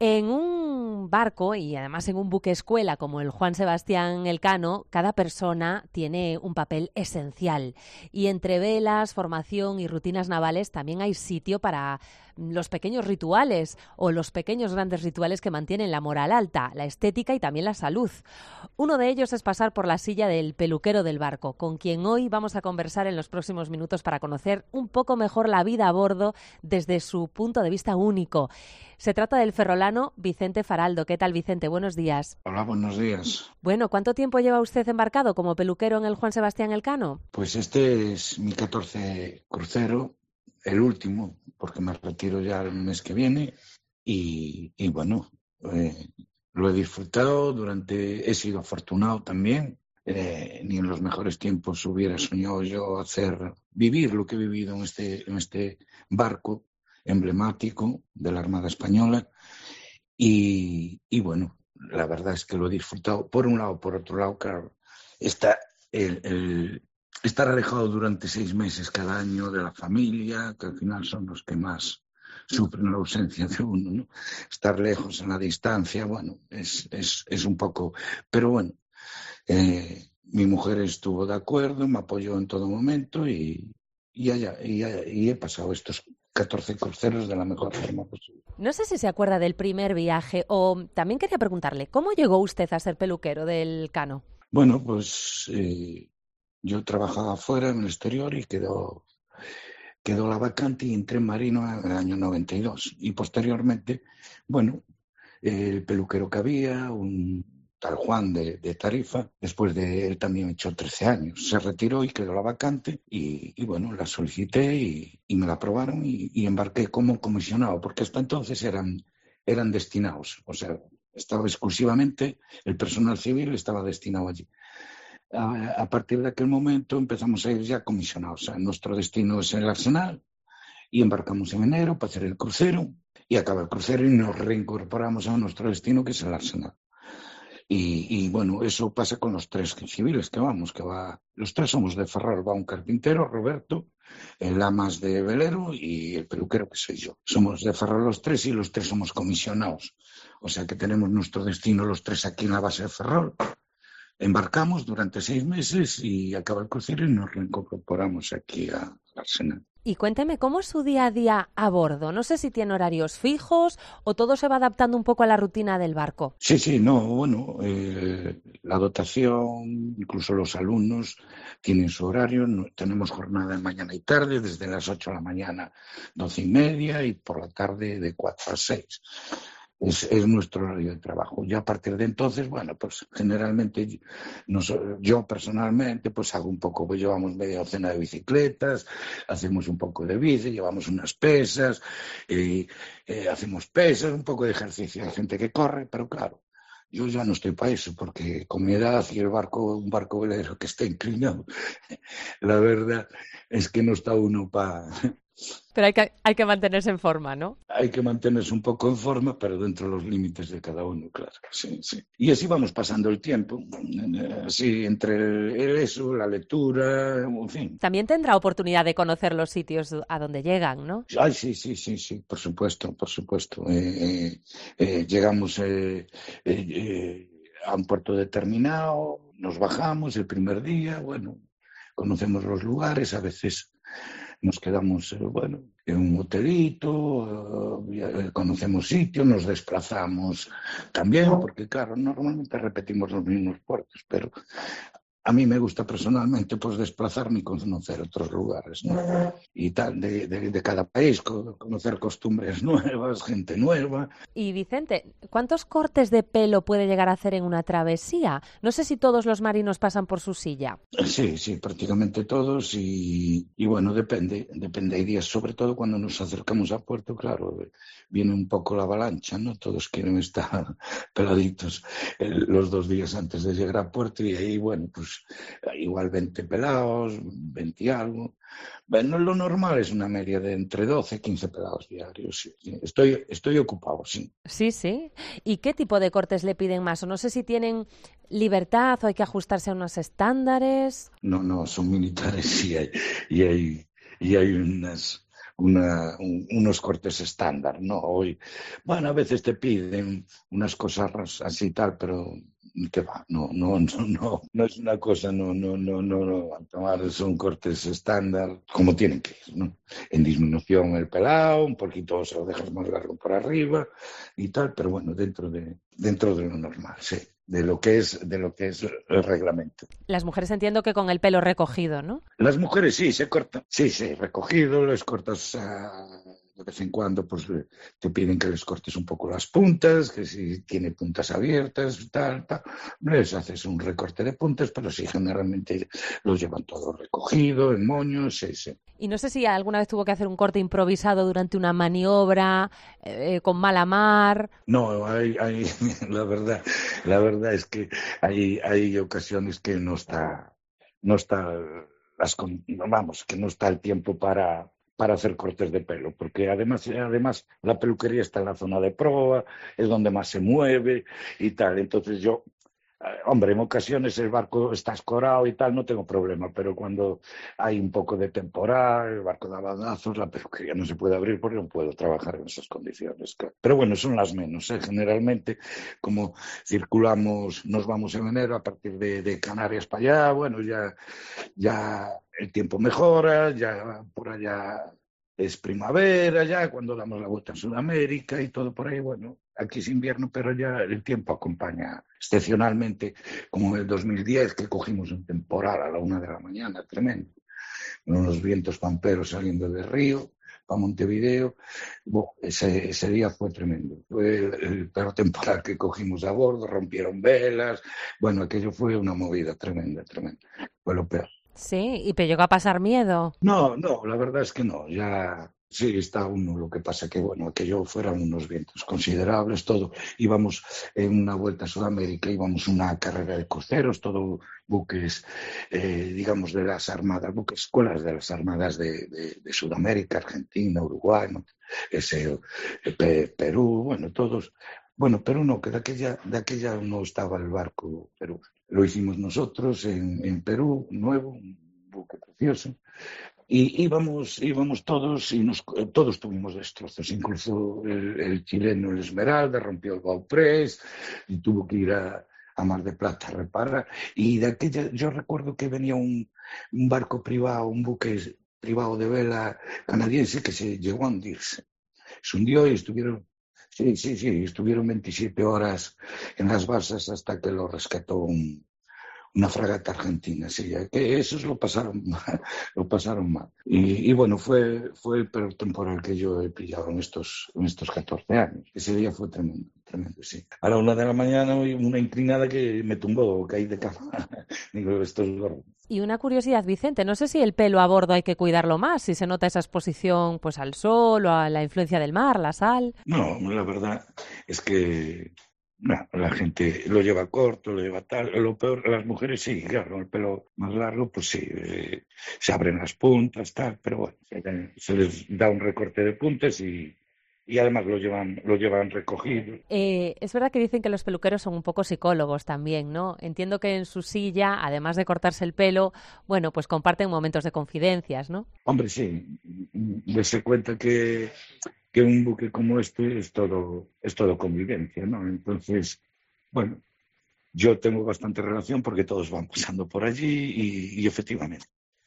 En un barco y además en un buque escuela como el Juan Sebastián Elcano, cada persona tiene un papel esencial. Y entre velas, formación y rutinas navales también hay sitio para los pequeños rituales o los pequeños grandes rituales que mantienen la moral alta, la estética y también la salud. Uno de ellos es pasar por la silla del peluquero del barco, con quien hoy vamos a conversar en los próximos minutos para conocer un poco mejor la vida a bordo desde su punto de vista único. Se trata del ferrolano Vicente Faraldo. ¿Qué tal, Vicente? Buenos días. Hola, buenos días. Bueno, ¿cuánto tiempo lleva usted embarcado como peluquero en el Juan Sebastián Elcano? Pues este es mi 14 crucero, el último, porque me retiro ya el mes que viene y bueno, lo he disfrutado he sido afortunado también. Ni en los mejores tiempos hubiera soñado yo vivir lo que he vivido en este barco emblemático de la Armada Española y bueno, la verdad es que lo he disfrutado por un lado, por otro lado, claro, estar alejado durante 6 meses cada año de la familia, que al final son los que más sufren la ausencia de uno, ¿no? Estar lejos en la distancia, bueno, es un poco, pero bueno, mi mujer estuvo de acuerdo, me apoyó en todo momento y he pasado estos 14 cruceros de la mejor forma posible. No sé si se acuerda del primer viaje o también quería preguntarle, ¿cómo llegó usted a ser peluquero del Cano? Bueno, pues yo trabajaba afuera en el exterior y quedó la vacante y entré en Marino en el año 92. Y posteriormente, bueno, el peluquero que había, un tal Juan de Tarifa, después de él también echó 13 años. Se retiró y quedó la vacante y bueno, la solicité y me la aprobaron y embarqué como comisionado, porque hasta entonces eran destinados, o sea, estaba exclusivamente, el personal civil estaba destinado allí. A partir de aquel momento empezamos a ir ya comisionados. O sea, nuestro destino es el Arsenal y embarcamos en enero para hacer el crucero y acaba el crucero y nos reincorporamos a nuestro destino, que es el Arsenal. Y bueno, eso pasa con los 3 civiles los 3 somos de Ferrol, va un carpintero, Roberto, el Lamas de velero y el peluquero que soy yo. Somos de Ferrol los 3 y los 3 somos comisionados. O sea que tenemos nuestro destino los 3 aquí en la base de Ferrol. Embarcamos durante 6 meses y acaba el crucero y nos reincorporamos aquí al Arsenal. Y cuénteme, ¿cómo es su día a día a bordo? No sé si tiene horarios fijos o todo se va adaptando un poco a la rutina del barco. Sí, no, bueno, la dotación, incluso los alumnos tienen su horario, tenemos jornada de mañana y tarde, desde las 8 de la mañana, 12:30 y por la tarde de 4 a 6. Es nuestro horario de trabajo. Ya a partir de entonces, bueno, pues generalmente yo personalmente pues hago un poco, pues llevamos media docena de bicicletas, hacemos un poco de bici, llevamos unas pesas, hacemos pesas, un poco de ejercicio. Hay gente que corre, pero claro, yo ya no estoy para eso, porque con mi edad y un barco velero que está inclinado, la verdad es que no está uno para... Pero hay que mantenerse en forma, ¿no? Hay que mantenerse un poco en forma, pero dentro de los límites de cada uno, claro. Sí. Y así vamos pasando el tiempo, así entre eso, la lectura, en fin. También tendrá oportunidad de conocer los sitios a donde llegan, ¿no? Ay, sí, por supuesto. Llegamos a un puerto determinado, nos bajamos el primer día, bueno, conocemos los lugares, a veces nos quedamos, en un hotelito, conocemos sitios, nos desplazamos también, porque claro, normalmente repetimos los mismos puertos, pero a mí me gusta personalmente pues desplazarme y conocer otros lugares, ¿no? Y tal, de cada país, conocer costumbres nuevas, gente nueva. Y Vicente, ¿cuántos cortes de pelo puede llegar a hacer en una travesía? No sé si todos los marinos pasan por su silla. Sí, prácticamente todos y bueno, depende. Hay días, sobre todo cuando nos acercamos a puerto, claro, viene un poco la avalancha, ¿no? Todos quieren estar peladitos los 2 días antes de llegar a puerto y ahí, bueno, pues igual 20 pelados, 20 y algo. Bueno, lo normal es una media de entre 12 y 15 pelados diarios. Sí. Estoy ocupado, sí. Sí. ¿Y qué tipo de cortes le piden más? O no sé si tienen libertad o hay que ajustarse a unos estándares. No, son militares y hay unos cortes estándar, ¿no? Hoy, bueno, a veces te piden unas cosas así y tal, pero que va, no es una cosa, tomar son cortes estándar como tienen que ir, ¿no? En disminución el pelado, un poquito se lo dejas más largo por arriba y tal, pero bueno, dentro de lo normal, sí, de lo que es el reglamento. Las mujeres entiendo que con el pelo recogido, ¿no? Las mujeres sí, se cortan, sí, recogido, les cortas de vez en cuando, pues te piden que les cortes un poco las puntas, que si tiene puntas abiertas, tal, les haces un recorte de puntas, pero sí, generalmente los llevan todo recogido, en moños, sí. Y no sé si alguna vez tuvo que hacer un corte improvisado durante una maniobra, con mala mar. No, la verdad es que hay ocasiones que no está vamos, que no está el tiempo para hacer cortes de pelo, porque además la peluquería está en la zona de proa, es donde más se mueve y tal. Entonces hombre, en ocasiones el barco está escorado y tal, no tengo problema, pero cuando hay un poco de temporal, el barco da bandazos, la peluquería no se puede abrir porque no puedo trabajar en esas condiciones. Claro. Pero bueno, son las menos, ¿eh? Generalmente, como nos vamos en enero a partir de Canarias para allá, bueno, ya el tiempo mejora, ya por allá es primavera, ya cuando damos la vuelta en Sudamérica y todo por ahí, bueno, aquí es invierno, pero ya el tiempo acompaña excepcionalmente, como en el 2010, que cogimos un temporal a la 1 de la mañana, tremendo, con unos vientos pamperos saliendo del río para Montevideo. Bueno, ese día fue tremendo. Fue el peor temporal que cogimos a bordo, rompieron velas. Bueno, aquello fue una movida tremenda. Fue lo peor. Sí, y te llegó a pasar miedo. No, la verdad es que no. Ya sí está uno. Lo que pasa que, bueno, aquello fueron unos vientos considerables, todo. Íbamos en una vuelta a Sudamérica, íbamos una carrera de cruceros, todo buques, digamos, de las armadas, buques escuelas de las armadas de Sudamérica, Argentina, Uruguay, ¿no? Perú, bueno, todos. Bueno, Perú no, que de aquella no estaba el barco Perú. Lo hicimos nosotros en Perú, nuevo, un buque precioso. Y íbamos todos y todos tuvimos destrozos, incluso el chileno, el Esmeralda, rompió el bauprés y tuvo que ir a Mar de Plata a reparar. Y de aquella, yo recuerdo que venía un barco privado, un buque privado de vela canadiense que se llegó a hundirse. Se hundió y sí, estuvieron 27 horas en las basas hasta que lo rescató una fragata argentina, sí, que esos lo pasaron mal. Y bueno, fue el peor temporal que yo he pillado en estos 14 años. Ese día fue tremendo, sí. A la 1 de la mañana, una inclinada que me tumbó, caí de cama. Digo, esto es gordo. Y una curiosidad, Vicente, no sé si el pelo a bordo hay que cuidarlo más, si se nota esa exposición pues al sol o a la influencia del mar, la sal. No, la verdad es que no, la gente lo lleva corto, lo lleva tal. Lo peor, las mujeres sí, claro, el pelo más largo, pues sí, se abren las puntas, tal, pero bueno, se les da un recorte de puntas y además lo llevan recogido. Es verdad que dicen que los peluqueros son un poco psicólogos también, ¿no? Entiendo que en su silla, además de cortarse el pelo, bueno, pues comparten momentos de confidencias, ¿no? Hombre, sí, dése cuenta que un buque como este es todo convivencia, ¿no? Entonces, bueno, yo tengo bastante relación porque todos van pasando por allí y efectivamente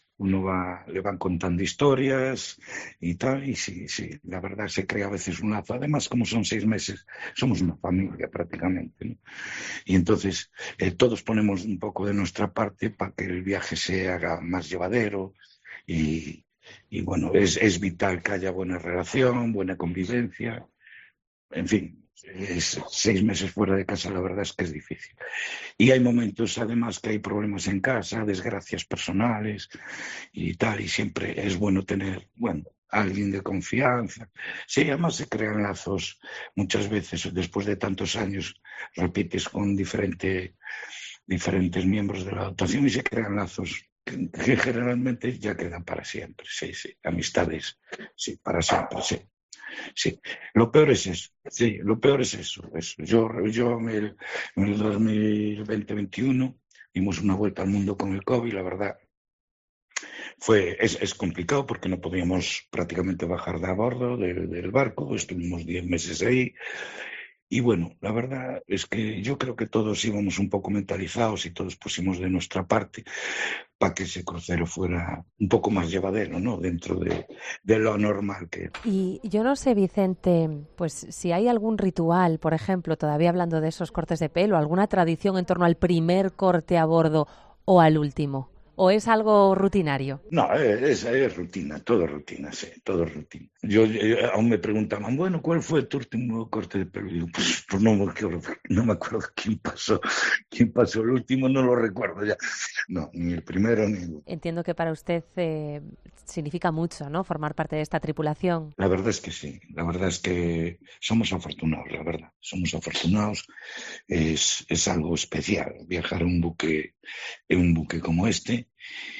le van contando historias y tal, y sí, la verdad se crea a veces un lazo. Además, como son 6 meses, somos una familia prácticamente, ¿no? Y entonces todos ponemos un poco de nuestra parte para que el viaje se haga más llevadero y, y bueno, es vital que haya buena relación, buena convivencia, en fin. 6 meses fuera de casa, la verdad es que es difícil. Y hay momentos, además, que hay problemas en casa, desgracias personales y tal, y siempre es bueno tener, bueno, alguien de confianza. Sí, además se crean lazos muchas veces, después de tantos años, repites con diferentes miembros de la dotación y se crean lazos que generalmente ya quedan para siempre, sí, amistades, sí, para siempre, sí. Sí, lo peor es eso. Sí, lo peor es eso. Yo en el 2020-21 dimos una vuelta al mundo con el COVID, la verdad. Es complicado porque no podíamos prácticamente bajar de a bordo del barco, estuvimos 10 meses ahí. Y bueno, la verdad es que yo creo que todos íbamos un poco mentalizados y todos pusimos de nuestra parte para que ese crucero fuera un poco más llevadero, ¿no? Dentro de lo normal que era. Y yo no sé, Vicente, pues si hay algún ritual, por ejemplo, todavía hablando de esos cortes de pelo, alguna tradición en torno al primer corte a bordo o al último, ¿o es algo rutinario? No, es rutina, sí, todo rutina. Aún me preguntaban, bueno, ¿cuál fue tu último corte de pelo? Y digo, pues no me acuerdo quién pasó el último, no lo recuerdo ya. No, ni el primero ni el... Entiendo que para usted significa mucho, ¿no? Formar parte de esta tripulación. La verdad es que sí, la verdad es que somos afortunados, la verdad, somos afortunados. Es algo especial viajar en un buque como este.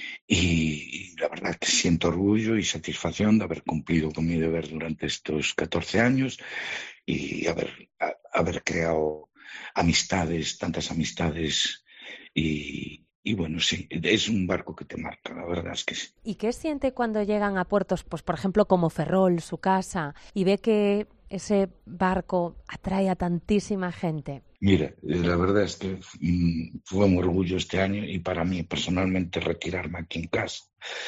Y la verdad que siento orgullo y satisfacción de haber cumplido con mi deber durante estos 14 años y haber creado amistades, tantas amistades y bueno, sí, es un barco que te marca, la verdad es que sí. ¿Y qué siente cuando llegan a puertos, pues por ejemplo como Ferrol, su casa, y ve que ese barco atrae a tantísima gente? Mira, la verdad es que fue un orgullo este año y para mí personalmente retirarme aquí en casa,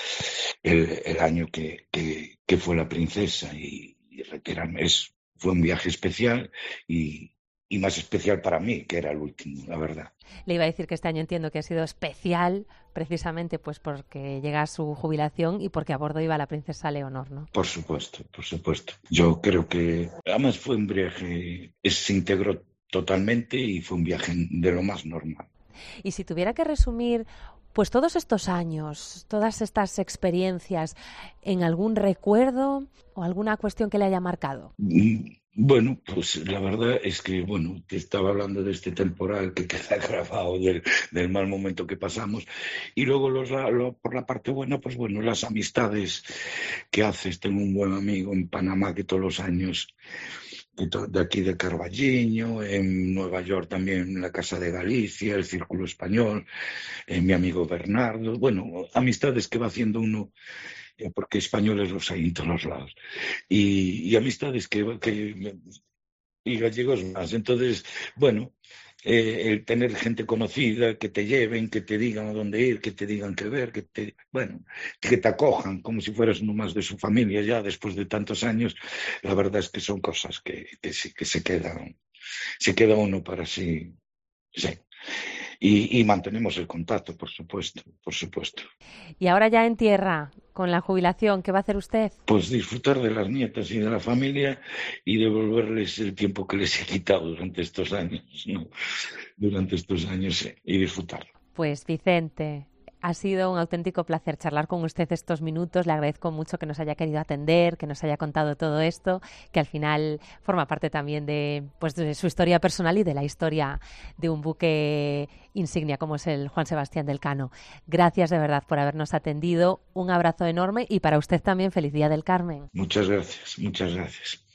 el año que fue la princesa y retirarme, fue un viaje especial y más especial para mí, que era el último, la verdad. Le iba a decir que este año entiendo que ha sido especial precisamente pues porque llega su jubilación y porque a bordo iba la princesa Leonor, ¿no? Por supuesto, por supuesto. Yo creo que además fue un viaje, se integró totalmente y fue un viaje de lo más normal. Y si tuviera que resumir pues todos estos años, todas estas experiencias, en algún recuerdo o alguna cuestión que le haya marcado. Bueno, pues la verdad es que, bueno, te estaba hablando de este temporal que queda grabado del mal momento que pasamos y luego por la parte buena, pues bueno, las amistades que haces. Tengo un buen amigo en Panamá que todos los años de aquí de Carballiño, en Nueva York también en la Casa de Galicia, el Círculo Español, mi amigo Bernardo, bueno, amistades que va haciendo uno, porque españoles los hay en todos los lados, y amistades y gallegos más. Entonces, bueno, el tener gente conocida, que te lleven, que te digan a dónde ir, que te digan qué ver, que te acojan como si fueras uno más de su familia ya después de tantos años, la verdad es que son cosas que sí, que se queda uno para sí, sí. Y mantenemos el contacto, por supuesto, por supuesto. Y ahora ya en tierra, con la jubilación, ¿qué va a hacer usted? Pues disfrutar de las nietas y de la familia y devolverles el tiempo que les he quitado durante estos años, ¿no? Durante estos años y disfrutarlo. Pues Vicente, ha sido un auténtico placer charlar con usted estos minutos. Le agradezco mucho que nos haya querido atender, que nos haya contado todo esto, que al final forma parte también de su historia personal y de la historia de un buque insignia como es el Juan Sebastián del Cano. Gracias de verdad por habernos atendido. Un abrazo enorme y para usted también feliz Día del Carmen. Muchas gracias, muchas gracias.